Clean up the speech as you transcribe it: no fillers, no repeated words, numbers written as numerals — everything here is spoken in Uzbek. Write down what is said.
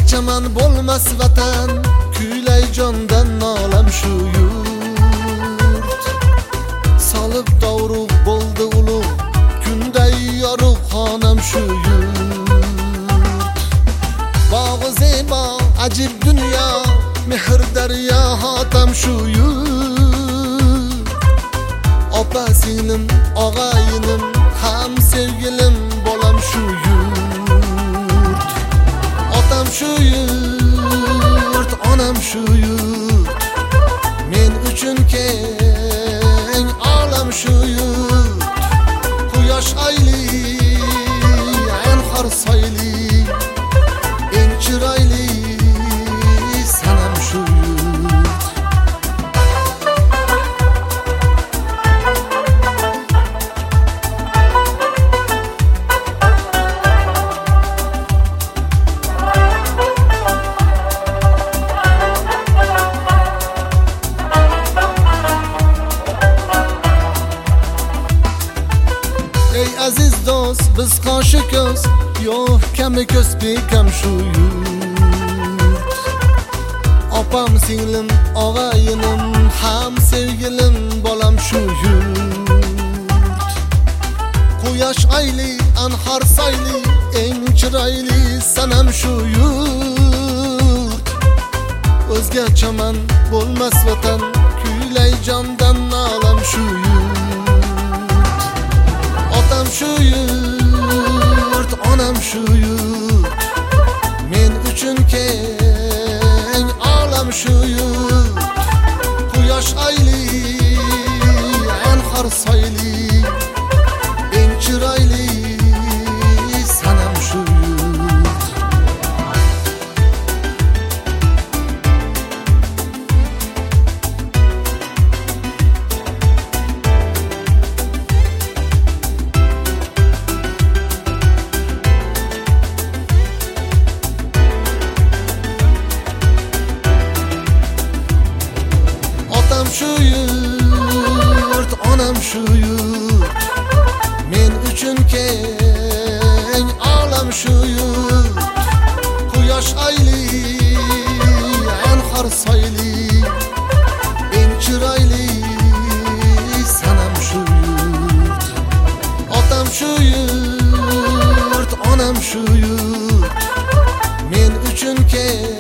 chaman bo'lmas vatan, kuylay jondan nolam shu yurt. Solib dovrug' bo'ldi ulug', kunday yorug' xonam shu yurt. Bog'i zebo ajib dunyo, mehr daryo hotam shu yurt. Opa singlim, og'ayinim, ham sevgilim bolam shu yurt. Otam shu yurt, onam shu yurt. Men uchun keng olam shu yurt. Quyosh oyli, anhor soyli, eng chiroyli sanam shu yurt. Ey aziz do'st, biz qoshi ko'z, yo'q kami ko'z bekam shu yurt. Opam singlim, og'ayinim, ham sevgilim bolam shu yurt. Quyosh oyli, anhor soyli, eng chiroyli sanam shu yurt. O'zga chaman bo'lmas vatan, kuylay jondan nolam shu yurt. Otam shu yurt, onam shu yurt. Men uchun keng olam shu yurt. Quyosh oyli, anhor soyli, eng chiroyli sanam shu yurt. Otam shu yurt, onam shu yurt. Men uchun keng olam shu yurt. Quyosh oyli, anhor soyli, eng chiroyli sanam shu yurt. Otam shu yurt, onam shu yurt. Men uchun keng